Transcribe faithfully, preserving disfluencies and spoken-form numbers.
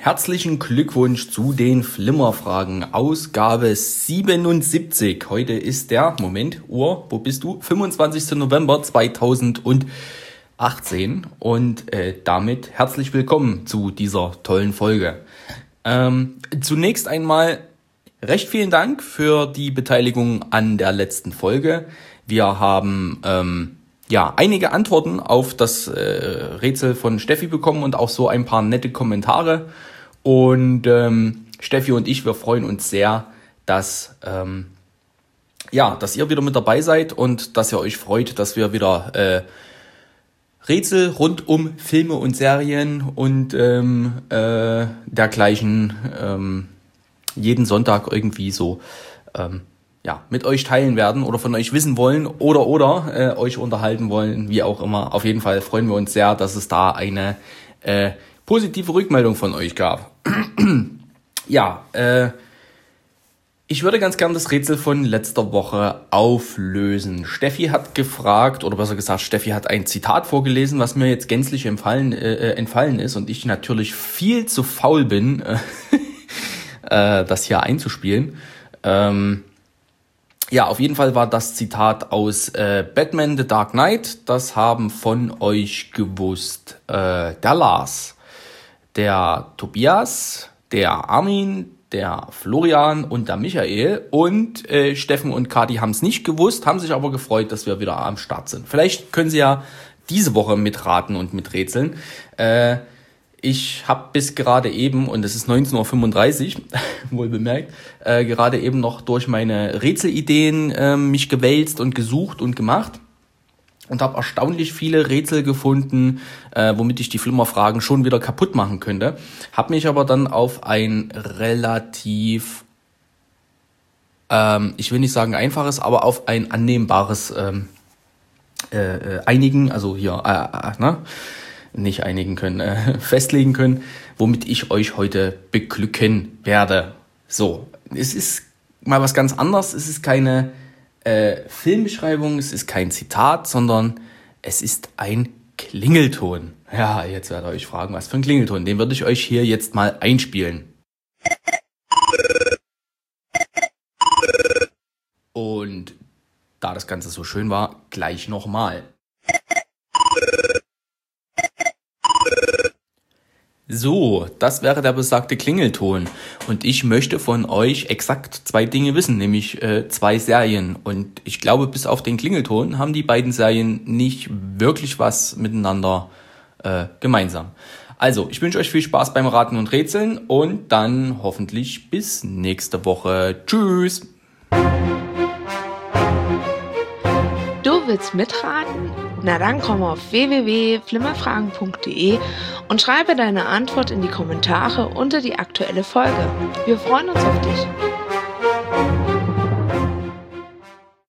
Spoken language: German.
Herzlichen Glückwunsch zu den Flimmerfragen, Ausgabe siebenundsiebzig. Heute ist der, Moment, Uhr, wo bist du? fünfundzwanzigster November zweitausendachtzehn und äh, damit herzlich willkommen zu dieser tollen Folge. Ähm, zunächst einmal recht vielen Dank für die Beteiligung an der letzten Folge. Wir haben ähm, ja einige Antworten auf das äh, Rätsel von Steffi bekommen und auch so ein paar nette Kommentare. Und ähm, Steffi und ich, wir freuen uns sehr, dass ähm, ja, dass ihr wieder mit dabei seid und dass ihr euch freut, dass wir wieder äh, Rätsel rund um Filme und Serien und ähm, äh, dergleichen ähm, jeden Sonntag irgendwie so ähm, ja mit euch teilen werden oder von euch wissen wollen oder oder äh, euch unterhalten wollen, wie auch immer. Auf jeden Fall freuen wir uns sehr, dass es da eine äh, positive Rückmeldung von euch gab. ja, äh, ich würde ganz gern das Rätsel von letzter Woche auflösen. Steffi hat gefragt, oder besser gesagt, Steffi hat ein Zitat vorgelesen, was mir jetzt gänzlich entfallen, äh, entfallen ist und ich natürlich viel zu faul bin, äh, das hier einzuspielen. Ähm, ja, auf jeden Fall war das Zitat aus äh, Batman The Dark Knight. Das haben von euch gewusst äh, der Lars, der Tobias, der Armin, der Florian und der Michael. Und äh, Steffen und Kati haben es nicht gewusst, haben sich aber gefreut, dass wir wieder am Start sind. Vielleicht können sie ja diese Woche mitraten und miträtseln. Äh, Ich habe bis gerade eben, und es ist neunzehn Uhr fünfunddreißig, wohl bemerkt, äh, gerade eben noch durch meine Rätselideen äh, mich gewälzt und gesucht und gemacht und habe erstaunlich viele Rätsel gefunden, äh, womit ich die Flimmerfragen schon wieder kaputt machen könnte. Habe mich aber dann auf ein relativ, ähm, ich will nicht sagen einfaches, aber auf ein annehmbares ähm, äh, einigen, also hier, äh, äh, ne? nicht einigen können, äh, festlegen können, womit ich euch heute beglücken werde. So, es ist mal was ganz anderes. Es ist keine äh, Filmbeschreibung, es ist kein Zitat, sondern es ist ein Klingelton. Ja, jetzt werdet ihr euch fragen, was für ein Klingelton. Den würde ich euch hier jetzt mal einspielen. Und da das Ganze so schön war, gleich nochmal. So, das wäre der besagte Klingelton. Und ich möchte von euch exakt zwei Dinge wissen, nämlich äh, zwei Serien. Und ich glaube, bis auf den Klingelton haben die beiden Serien nicht wirklich was miteinander äh, gemeinsam. Also, ich wünsche euch viel Spaß beim Raten und Rätseln und dann hoffentlich bis nächste Woche. Tschüss! Du willst mitraten? Na dann komm auf w w w punkt flimmerfragen punkt d e und schreibe deine Antwort in die Kommentare unter die aktuelle Folge. Wir freuen uns auf dich.